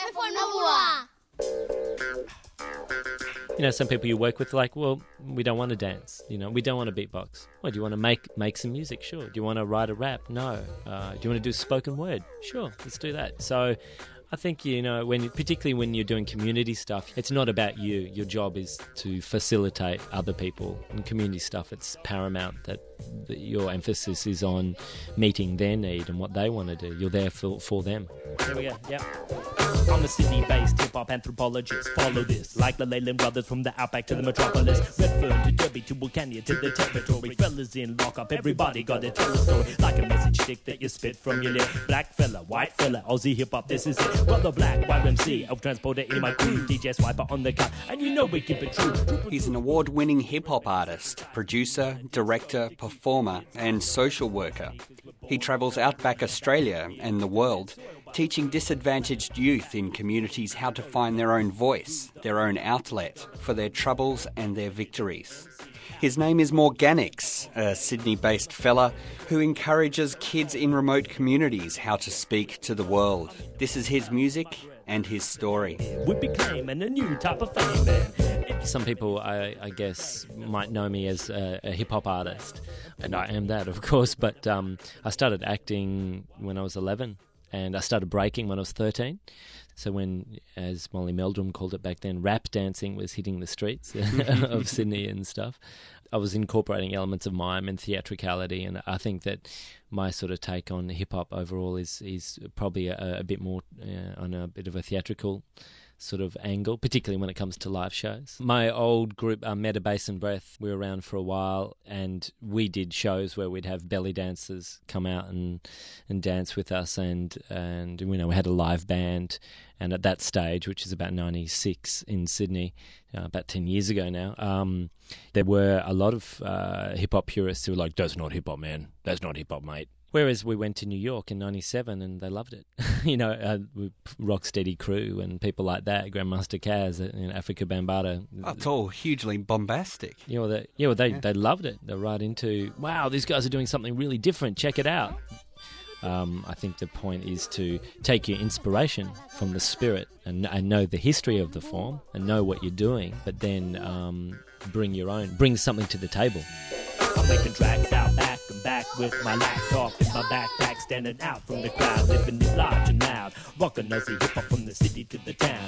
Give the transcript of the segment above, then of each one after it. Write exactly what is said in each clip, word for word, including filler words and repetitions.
You know, some people you work with are like, well, we don't want to dance. You know, we don't want to beatbox. Well, do you want to make make some music? Sure. Do you want to write a rap? No. Uh, do you want to do spoken word? Sure. Let's do that. So I think, you know, when particularly when you're doing community stuff, it's not about you. Your job is to facilitate other people. In community stuff, it's paramount that, that your emphasis is on meeting their need and what they want to do. You're there for, for them. There we go. Yeah. I'm a Sydney-based hip-hop anthropologist. Follow this, like the Leyland brothers from the outback to the metropolis. Redfern to Derby to Wilcannia to the territory. Fellas in lock-up, everybody got to tell a story. Like a message stick that you spit from your lip. Black fella, white fella, Aussie hip-hop, this is it. Brother Black, Y M C, Elf Transporter in my crew. D J Swiper on the cut, and you know we keep it true. He's an award-winning hip-hop artist, producer, director, performer, and social worker. He travels outback Australia and the world, teaching disadvantaged youth in communities how to find their own voice, their own outlet for their troubles and their victories. His name is Morganix, a Sydney-based fella who encourages kids in remote communities how to speak to the world. This is his music and his story. We became a new type of fame, man. Some people, I, I guess, might know me as a, a hip-hop artist, and I am that, of course, but um, I started acting when I was eleven, and I started breaking when I was thirteen. So when, as Molly Meldrum called it back then, rap dancing was hitting the streets of Sydney and stuff, I was incorporating elements of mime and theatricality, and I think that my sort of take on hip-hop overall is, is probably a, a bit more uh, on a bit of a theatrical sort of angle, particularly when it comes to live shows. My old group, uh, Meta Bass and Breath, we were around for a while, and we did shows where we'd have belly dancers come out and and dance with us, and and you know we had a live band. And at that stage, which is about ninety-six in Sydney, uh, about ten years ago now, um, there were a lot of uh, hip hop purists who were like, "That's not hip hop, man. That's not hip hop, mate." Whereas we went to New York in ninety-seven and they loved it. you know, uh, Rocksteady Crew and people like that, Grandmaster Caz, you know, Africa Bambaataa. Oh, it's all hugely bombastic. You know, they, you know, they, yeah. they loved it. They're right into, wow, these guys are doing something really different. Check it out. Um, I think the point is to take your inspiration from the spirit and, and know the history of the form and know what you're doing, but then um, bring your own, bring something to the table. I'm making tracks out back and back with my laptop in my backpack, standing out from the crowd, living it large and loud, rockin' Aussie hip-hop from the city to the town.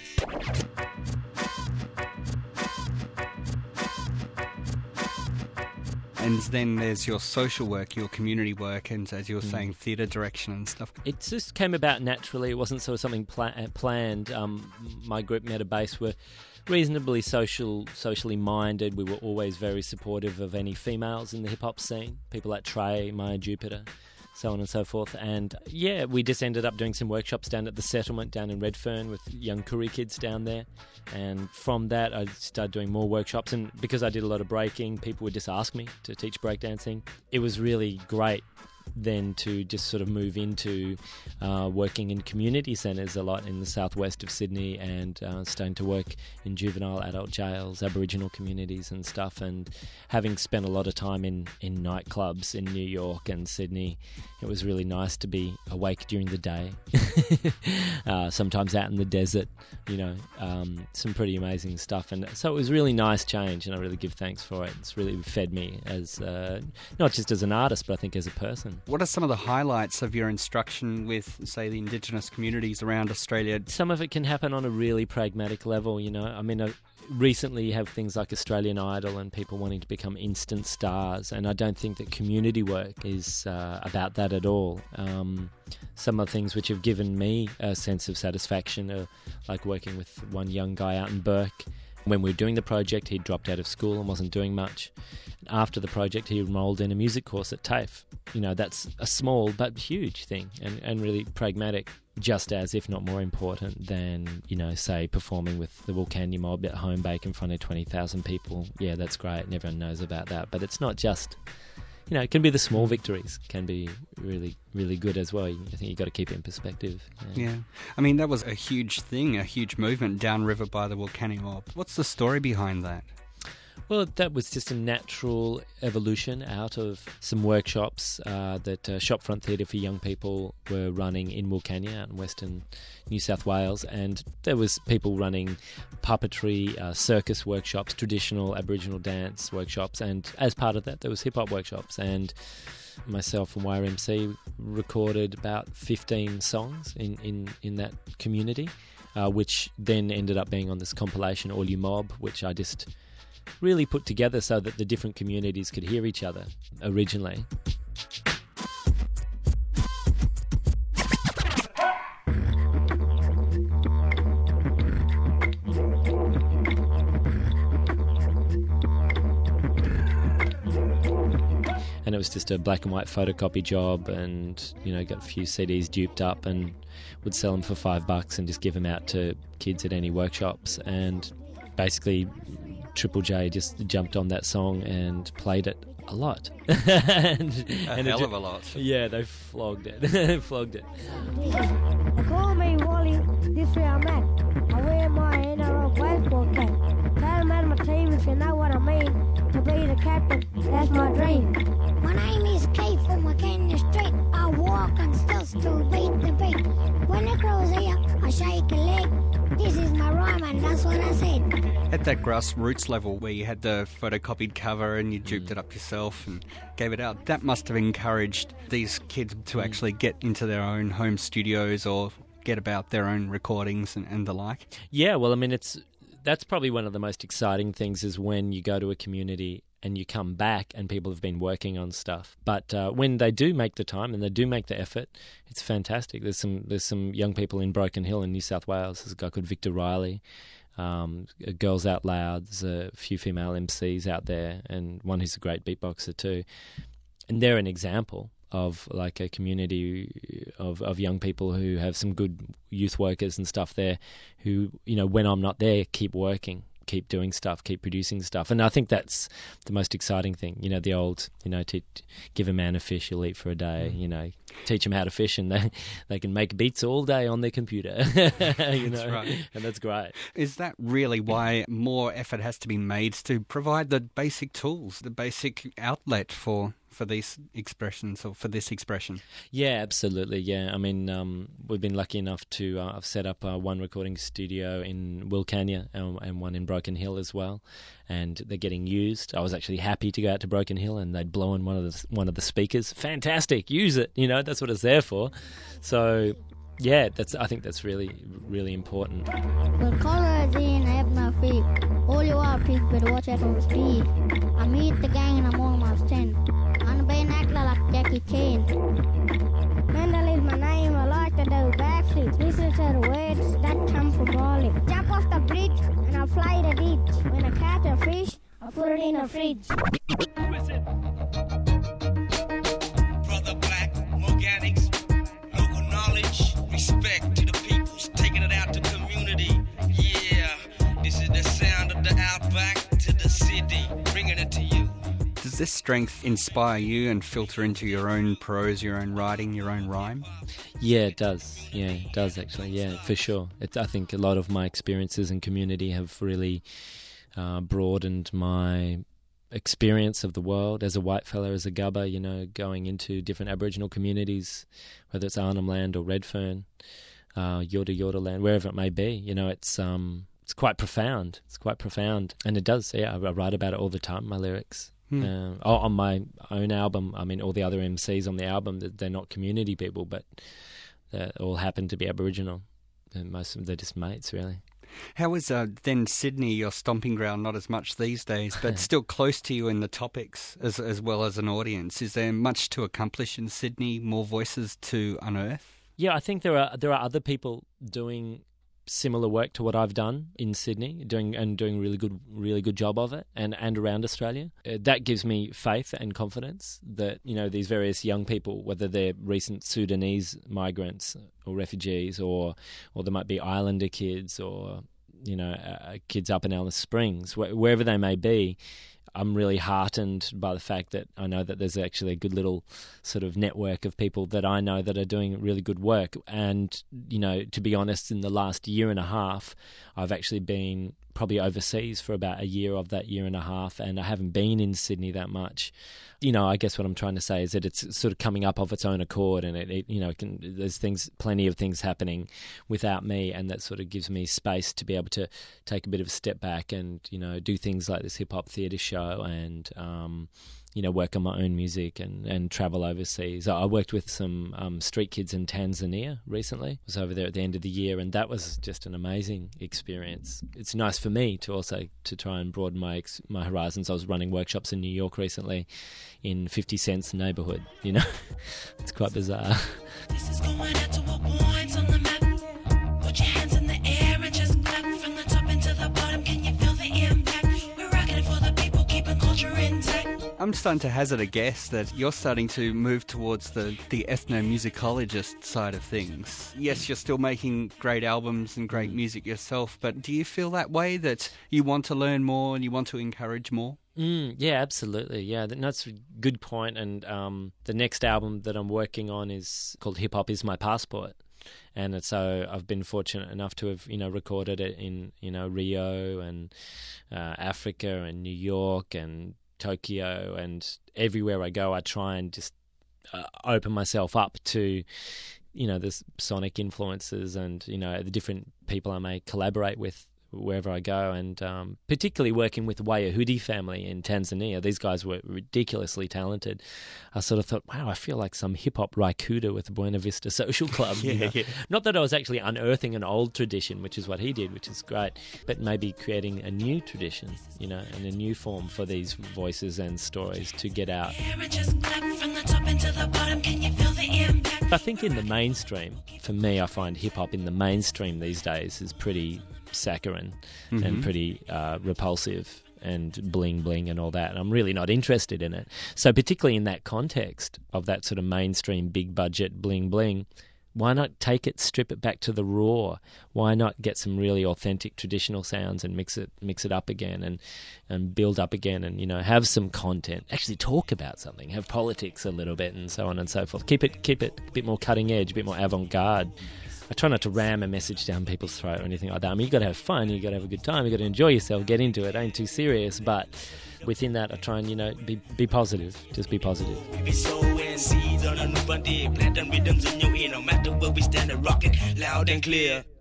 And then there's your social work, your community work, and as you were mm. saying, theatre direction and stuff. It just came about naturally. It wasn't sort of something pla- planned. Um, my group, Meta Bass, were reasonably social, socially minded. We were always very supportive of any females in the hip-hop scene, people like Trey, Maya Jupiter, so on and so forth. And yeah, we just ended up doing some workshops down at the settlement down in Redfern with young Koori kids down there. And from that, I started doing more workshops. And because I did a lot of breaking, people would just ask me to teach breakdancing. It was really great then to just sort of move into uh, working in community centres a lot in the southwest of Sydney, and uh, starting to work in juvenile adult jails, Aboriginal communities and stuff, and having spent a lot of time in, in nightclubs in New York and Sydney, it was really nice to be awake during the day, uh, sometimes out in the desert, you know, um, some pretty amazing stuff. And so it was really nice change, and I really give thanks for it. It's really fed me as uh, not just as an artist, but I think as a person. What are some of the highlights of your instruction with, say, the Indigenous communities around Australia? Some of it can happen on a really pragmatic level, you know. I mean, I, recently you have things like Australian Idol and people wanting to become instant stars, and I don't think that community work is uh, about that at all. Um, some of the things which have given me a sense of satisfaction are like working with one young guy out in Burke. When we were doing the project, he dropped out of school and wasn't doing much. After the project, he enrolled in a music course at TAFE. You know, that's a small but huge thing, and, and really pragmatic, just as, if not more important than, you know, say, performing with the Wilcannia Mob at Homebake in front of twenty thousand people. Yeah, that's great, and everyone knows about that. But it's not just, you know, it can be the small victories, can be really, really good as well. I think you've got to keep it in perspective. Yeah. yeah. I mean, that was a huge thing, a huge movement downriver by the Wilcannia Mob. What's the story behind that? Well, that was just a natural evolution out of some workshops uh, that uh, Shopfront Theatre for Young People were running in Wilcannia out in western New South Wales, and there was people running puppetry, uh, circus workshops, traditional Aboriginal dance workshops, and as part of that there was hip-hop workshops, and myself and Y R M C recorded about fifteen songs in, in, in that community, uh, which then ended up being on this compilation, All You Mob, which I just really put together so that the different communities could hear each other originally. And it was just a black and white photocopy job, and, you know, got a few C Ds duped up and would sell them for five bucks and just give them out to kids at any workshops. And basically Triple J just jumped on that song and played it a lot. and, a and hell it, of a lot. Yeah, they flogged it. flogged it. They call me Wally, this way I'm at. I wear my N R L baseball cap. Tell them at my team if you know what I mean. To be the captain, that's my dream. My name is Kate from Wilcannia Street. I walk and still still beat the beat. When the crow's here, I shake a leg. This is my rhyme and that's what I said. At that grassroots level where you had the photocopied cover and you duped it up yourself and gave it out, that must have encouraged these kids to actually get into their own home studios or get about their own recordings and, and the like. Yeah, well, I mean, it's that's probably one of the most exciting things is when you go to a community and you come back and people have been working on stuff. But uh, when they do make the time and they do make the effort, it's fantastic. There's some there's some young people in Broken Hill in New South Wales. There's a guy called Victor Riley. Um, Girls Out Loud. There's a few female M Cs out there, and one who's a great beatboxer too. And they're an example of like a community of, of young people who have some good youth workers and stuff there who, you know, when I'm not there, keep working, keep doing stuff, keep producing stuff. And I think that's the most exciting thing, you know, the old, you know, to give a man a fish, he'll eat for a day, you know, teach them how to fish and they, they can make beats all day on their computer, you know, That's right. And that's great. Is that really why more effort has to be made to provide the basic tools, the basic outlet for for these expressions or for this expression? Yeah, absolutely. Yeah, I mean, um, we've been lucky enough to uh, I've set up uh, one recording studio in Wilcannia and, and one in Broken Hill as well, and they're getting used. I was actually happy to go out to Broken Hill and they'd blow in one of the one of the speakers. Fantastic, use it. You know, that's what it's there for. So, yeah, that's I think that's really really important. The colours in have no feet. All you are people better watch out for speed. I meet the gang and I'm almost ten. I'm being acting like Jackie Chan. Mendel is my name, I like to do backflips. Listen to the words that come from Bali. Jump off the bridge and I'll fly the ditch. When I catch a fish, I'll put it in a fridge. Brother Black, Morganics, local knowledge, respect to the peoples, taking it out to community. Yeah, this is the sound of the outback to the city, bringing it to you. Does this strength inspire you and filter into your own prose, your own writing, your own rhyme? Yeah, it does. Yeah, it does actually. Yeah, for sure. It, I think a lot of my experiences in community have really uh, broadened my experience of the world as a white fella, as a gubba, you know, going into different Aboriginal communities, whether it's Arnhem Land or Redfern, uh, Yorta Yorta Land, wherever it may be. You know, it's um, it's quite profound. It's quite profound. And it does, yeah, I, I write about it all the time, my lyrics. Hmm. Uh, on my own album, I mean, all the other M Cs on the album, they're not community people, but they all happen to be Aboriginal. And most of them, they're just mates, really. How is uh, then Sydney, your stomping ground, not as much these days, but still close to you in the topics as as well as an audience? Is there much to accomplish in Sydney, more voices to unearth? Yeah, I think there are there are other people doing similar work to what I've done in Sydney, doing and doing really good, really good job of it, and, and around Australia. Uh, that gives me faith and confidence that, you know, these various young people, whether they're recent Sudanese migrants or refugees, or or there might be Islander kids, or, you know, uh, kids up in Alice Springs, wh- wherever they may be, I'm really heartened by the fact that I know that there's actually a good little sort of network of people that I know that are doing really good work. And, you know, to be honest, in the last year and a half, I've actually been probably overseas for about a year of that year and a half, and I haven't been in Sydney that much. You know, I guess what I'm trying to say is that it's sort of coming up of its own accord, and it, it you know, it can, there's things, plenty of things happening without me, and that sort of gives me space to be able to take a bit of a step back and, you know, do things like this hip hop theatre show and, um, you know, work on my own music and, and travel overseas. I worked with some um, street kids in Tanzania recently. I was over there at the end of the year, and that was just an amazing experience. It's nice for me to also to try and broaden my ex- my horizons. I was running workshops in New York recently in fifty Cent's neighbourhood, you know. It's quite bizarre. This is going out to a point on the map. Put your hands in the air and just clap from the top into the bottom. Can you feel the impact? We're rocking it for the people, keeping culture intact. I'm starting to hazard a guess that you're starting to move towards the, the ethnomusicologist side of things. Yes, you're still making great albums and great music yourself, but do you feel that way, that you want to learn more and you want to encourage more? Mm, yeah, absolutely. Yeah, that's a good point. And um, the next album that I'm working on is called Hip Hop Is My Passport. And so I've been fortunate enough to have, you know, recorded it in, you know, Rio and uh, Africa and New York and Tokyo, and everywhere I go I try and just uh, open myself up to, you know, the sonic influences and, you know, the different people I may collaborate with wherever I go, and um, particularly working with the Wayahudi family in Tanzania. These guys were ridiculously talented. I sort of thought, wow, I feel like some hip-hop Raikuda with the Buena Vista Social Club. yeah, you know? yeah. Not that I was actually unearthing an old tradition, which is what he did, which is great, but maybe creating a new tradition, you know, and a new form for these voices and stories to get out. Just clap from the top into the bottom. Can you feel the impact? I think in the mainstream, for me, I find hip-hop in the mainstream these days is pretty saccharine mm-hmm. and pretty uh, repulsive and bling bling and all that, and I'm really not interested in it. So particularly in that context of that sort of mainstream big budget bling bling, why not take it, strip it back to the raw? Why not get some really authentic traditional sounds and mix it mix it up again and and build up again, and, you know, have some content, actually talk about something, have politics a little bit and so on and so forth. Keep it keep it a bit more cutting edge, a bit more avant-garde. I try not to ram a message down people's throat or anything like that. I mean, you've got to have fun, you've got to have a good time, you've got to enjoy yourself, get into it, ain't too serious. But within that, I try and, you know, be be positive. Just be positive. We be sowing seeds on a new frontier, planting rhythms in your ear, no matter where we stand and rock it loud and clear.